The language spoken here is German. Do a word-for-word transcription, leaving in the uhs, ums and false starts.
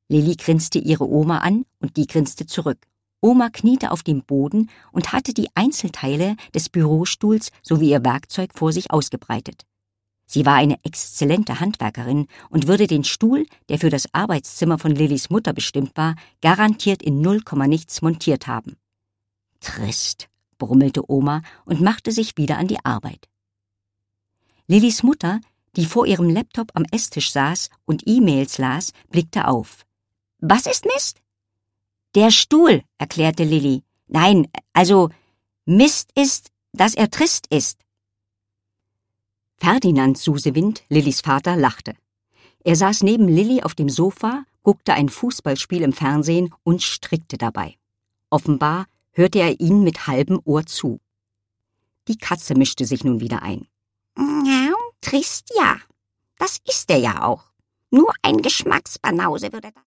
Lilli grinste ihre Oma an und die grinste zurück. Oma kniete auf dem Boden und hatte die Einzelteile des Bürostuhls sowie ihr Werkzeug vor sich ausgebreitet. Sie war eine exzellente Handwerkerin und würde den Stuhl, der für das Arbeitszimmer von Lillis Mutter bestimmt war, garantiert in null Komma nichts montiert haben. Trist, brummelte Oma und machte sich wieder an die Arbeit. Lillis Mutter, die vor ihrem Laptop am Esstisch saß und E-Mails las, blickte auf. »Was ist Mist?« »Der Stuhl«, erklärte Lilli. »Nein, also Mist ist, dass er trist ist.« Ferdinand Susewind, Lillis Vater, lachte. Er saß neben Lilli auf dem Sofa, guckte ein Fußballspiel im Fernsehen und strickte dabei. Offenbar hörte er ihnen mit halbem Ohr zu. Die Katze mischte sich nun wieder ein. »Ja, trist ja. Das ist er ja auch. Nur ein Geschmacksbanause würde das.«